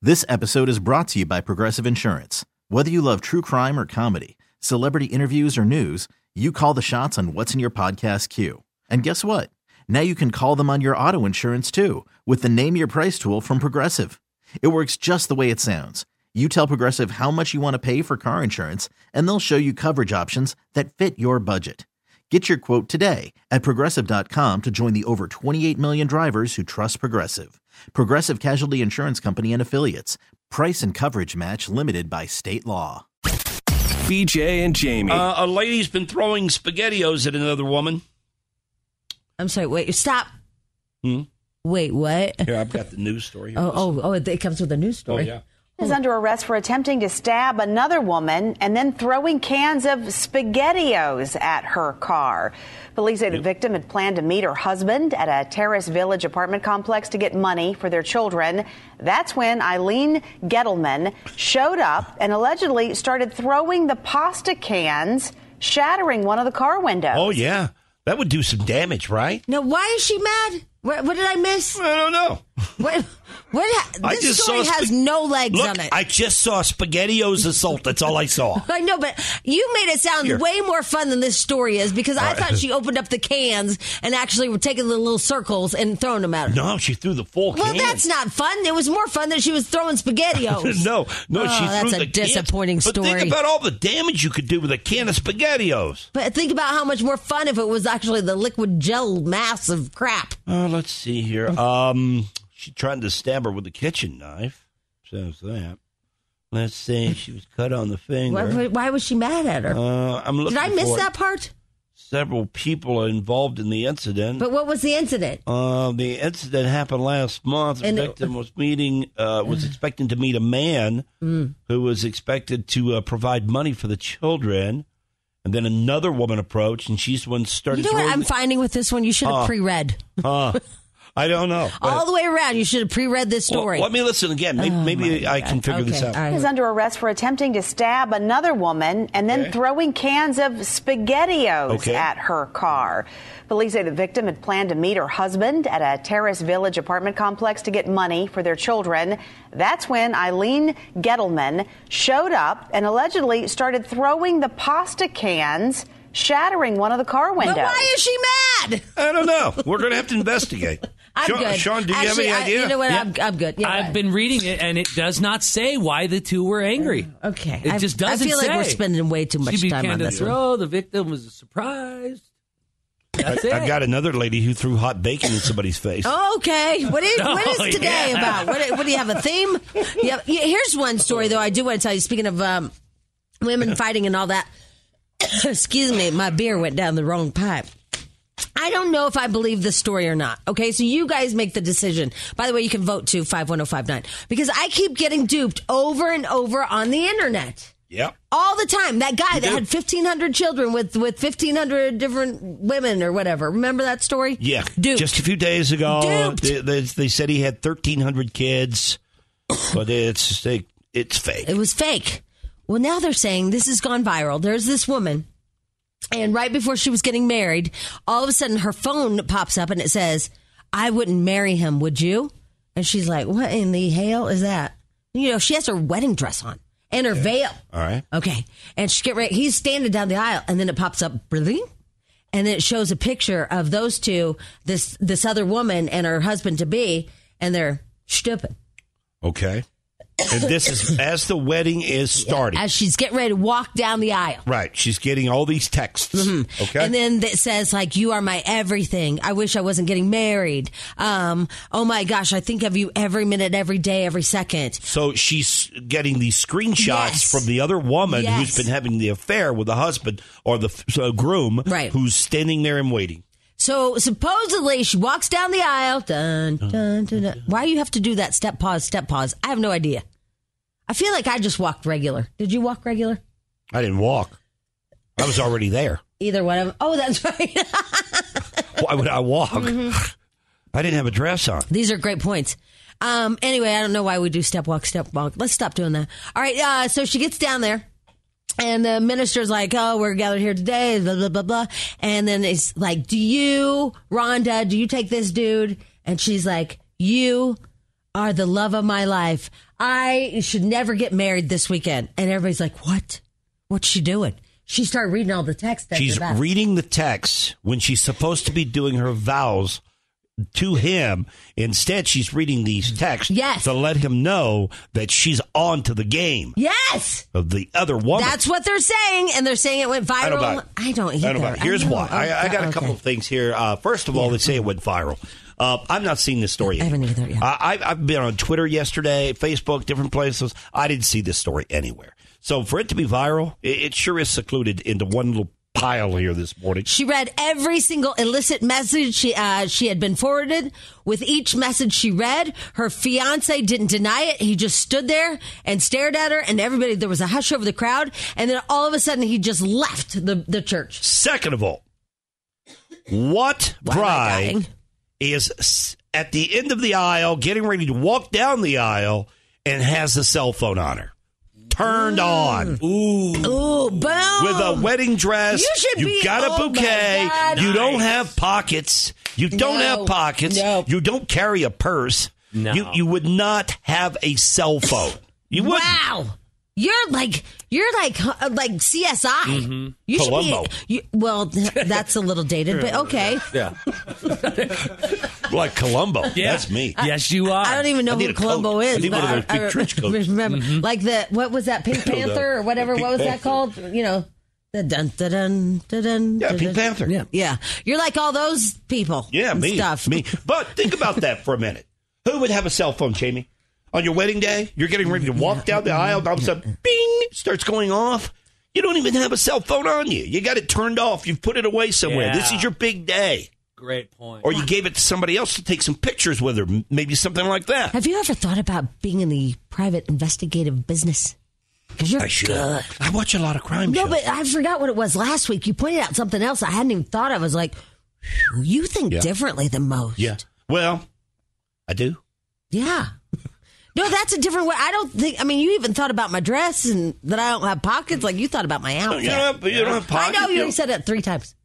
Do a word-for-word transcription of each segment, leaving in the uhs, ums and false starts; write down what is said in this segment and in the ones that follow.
This episode is brought to you by Progressive Insurance. Whether you love true crime or comedy, celebrity interviews or news, you call the shots on what's in your podcast queue. And guess what? Now you can call them on your auto insurance too with the Name Your Price tool from Progressive. It works just the way it sounds. You tell Progressive how much you want to pay for car insurance, and they'll show you coverage options that fit your budget. Get your quote today at Progressive dot com to join the over twenty-eight million drivers who trust Progressive. Progressive Casualty Insurance Company and Affiliates. Price and coverage match limited by state law. B J and Jamie. Uh, a lady's been throwing SpaghettiOs at another woman. I'm sorry, wait, stop. Hmm? Wait, what? Here, I've got the news story. Here. Oh, oh, oh, it comes with a news story. Oh, yeah. Is under arrest for attempting to stab another woman and then throwing cans of SpaghettiOs at her car. Police say the victim had planned to meet her husband at a Terrace Village apartment complex to get money for their children. That's when Eileen Gettleman showed up and allegedly started throwing the pasta cans, shattering one of the car windows. Oh, yeah. That would do some damage, right? Now, why is she mad? What, what did I miss? I don't know. What? What? This I just story saw has sp- no legs Look, on it. I just saw SpaghettiOs assault. That's all I saw. I know, but you made it sound Here. way more fun than this story is because I right. thought she opened up the cans and actually were taking the little circles and throwing them at her. No, she threw the full Well, can. that's not fun. It was more fun that she was throwing SpaghettiOs. no, no, Oh, she that's threw a the disappointing cans. story. But think about all the damage you could do with a can of SpaghettiOs. But think about how much more fun if it was actually the liquid gel mass of crap. Uh, let's see here. Um, she tried to stab her with a kitchen knife. Says that. Let's see. She was cut on the finger. Why, why was she mad at her? Uh, I'm looking Did I miss for that part? Several people are involved in the incident. But what was the incident? Uh, the incident happened last month. The And victim was meeting, uh, was expecting to meet a man Mm. who was expected to uh, provide money for the children. And then another woman approached, and she's the one started. You know what throwing I'm the- finding with this one? You should have Huh. pre-read. Uh, I don't know. All the way around, you should have pre-read this story. Well, let me listen again. Maybe, Oh, maybe my I God. can figure Okay, this out. all right. Is under arrest for attempting to stab another woman and then Okay. throwing cans of SpaghettiOs Okay. at her car. Police say the victim had planned to meet her husband at a Terrace Village apartment complex to get money for their children. That's when Eileen Gettleman showed up and allegedly started throwing the pasta cans, shattering one of the car windows. But why is she mad? I don't know. We're going to have to investigate. I'm Sean, good. Sean, do you Actually, have any I- idea? You know what? Yeah. I'm, I'm good. Yeah, I've been reading it, and it does not say why the two were angry. Okay. It I- just I doesn't feel like say. we're spending way too much She time began on to this one. throw. The victim was surprised. That's it. I got another lady who threw hot bacon in somebody's face. Oh, okay. What is what is Oh, today yeah. about? What, what do you have a theme? Yeah. Here's one story though. I do want to tell you. Speaking of um, women fighting and all that. Excuse me, my beer went down the wrong pipe. I don't know if I believe this story or not. Okay, so you guys make the decision. By the way, you can vote to five one oh five nine because I keep getting duped over and over on the internet. Yep. All the time. That guy that do. had fifteen hundred children with, with fifteen hundred different women or whatever. Remember that story? Yeah. Duped. Just a few days ago, Duped. they, they, they said he had thirteen hundred kids, but it's they, it's fake. It was fake. Well, now they're saying this has gone viral. There's this woman, and right before she was getting married, all of a sudden her phone pops up and it says, I wouldn't marry him, would you? And she's like, what in the hell is that? You know, she has her wedding dress on and her veil. All right. Okay. And she get ready. He's standing down the aisle, and then it pops up, bling, and then it shows a picture of those two, this this other woman and her husband to be, and they're stupid. Okay. And this is as the wedding is starting. As she's getting ready to walk down the aisle. Right. She's getting all these texts. Okay. And then it says, like, you are my everything. I wish I wasn't getting married. Um, oh, my gosh, I think of you every minute, every day, every second. So she's getting these screenshots Yes. from the other woman Yes. who's been having the affair with the husband or the uh, groom Right. who's standing there and waiting. So supposedly she walks down the aisle. Dun, dun, dun, dun. Why you have to do that step pause, step pause? I have no idea. I feel like I just walked regular. Did you walk regular? I didn't walk. I was already there. Either one of them. Oh, that's right. Why would I walk? Mm-hmm. I didn't have a dress on. These are great points. Um, anyway, I don't know why we do step walk, step walk. Let's stop doing that. All right. Uh, so she gets down there. And the minister's like, oh, we're gathered here today, blah, blah, blah, blah. And then it's like, do you, Rhonda, do you take this dude? And she's like, you are the love of my life. I should never get married this weekend. And everybody's like, what? What's she doing? She started reading all the text. She's that. reading the text when she's supposed to be doing her vows to him. Instead, she's reading these texts yes. to let him know that she's on to the game. Yes. Of the other woman. That's what they're saying, and they're saying it went viral. I don't, about, I don't either. I don't about, here's I why. Oh, I, I got a okay. couple of things here. Uh, first of all, yeah. they say it went viral. Uh, I've not seen this story. I haven't either. Yeah. Uh, I, I've been on Twitter yesterday, Facebook, different places. I didn't see this story anywhere. So for it to be viral, it, it sure is secluded into one little pile here this morning. She read every single illicit message she uh, she had been forwarded. With each message she read, her fiance didn't deny it. He just stood there and stared at her, and everybody, there was a hush over the crowd, and then all of a sudden he just left the, the church. Second of all, what Why bride is at the end of the aisle, getting ready to walk down the aisle, and has a cell phone on her? Turned on. Ooh. Ooh, boom. With a wedding dress. You should you be, got a oh bouquet. my God. You Nice. don't have pockets. You don't No. have pockets. No. You don't carry a purse. No. You you would not have a cell phone. You would. Wow. You're like you're like uh, like C S I. Mm-hmm. You should Columbo. be. You, well, that's a little dated, but okay. Yeah. Like Columbo. Yeah. That's me. Yes, you are. I don't even know I need who a Columbo coat. I is. need but one of those big I, I trench coats. remember, like the what was that Pink Hold Panther on. or whatever? Pink What was that Panther. called? You know, the dun dun dun dun dun. Yeah, dun, Pink dun. Panther. Yeah. Yeah, you're like all those people. Yeah, and me. Stuff. Me. But think about that for a minute. Who would have a cell phone, Jamie? On your wedding day, you're getting ready to walk down the aisle, and all of a sudden, bing, starts going off. You don't even have a cell phone on you. You got it turned off. You've put it away somewhere. Yeah. This is your big day. Great point. Or you gave it to somebody else to take some pictures with her, maybe something like that. Have you ever thought about being in the private investigative business? Because you're I should. good. I watch a lot of crime No, shows. but I forgot what it was last week. You pointed out something else I hadn't even thought of. I was like, "Phew, you think Yeah. differently than most. Yeah. Well, I do. Yeah. No, that's a different way. I don't think, I mean, you even thought about my dress and that I don't have pockets. Like you thought about my outfit. You don't have, you don't have I pockets. know you know, already said it three times.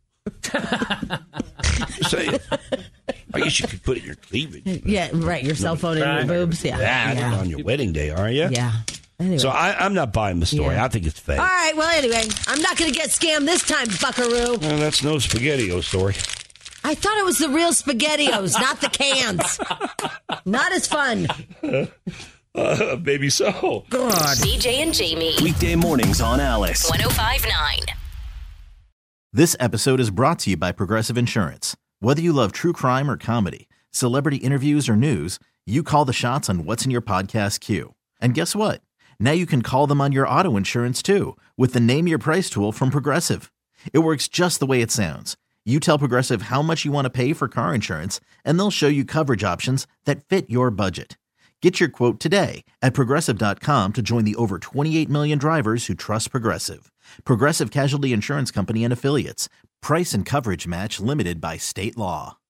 say, I guess you could put it in your cleavage. Yeah, right. Your cell phone and Right. your boobs. Yeah. That yeah. on your wedding day, are you? Yeah. Anyway. So I, I'm not buying the story. Yeah. I think it's fake. All right. Well, anyway, I'm not going to get scammed this time, buckaroo. Well, that's no SpaghettiO story. I thought it was the real SpaghettiOs, not the cans. Not as fun. Uh, maybe so. God. B J and Jamie. Weekday mornings on Alice. oh one oh five point nine. This episode is brought to you by Progressive Insurance. Whether you love true crime or comedy, celebrity interviews or news, you call the shots on what's in your podcast queue. And guess what? Now you can call them on your auto insurance too with the Name Your Price tool from Progressive. It works just the way it sounds. You tell Progressive how much you want to pay for car insurance, and they'll show you coverage options that fit your budget. Get your quote today at Progressive dot com to join the over twenty-eight million drivers who trust Progressive. Progressive Casualty Insurance Company and Affiliates. Price and coverage match limited by state law.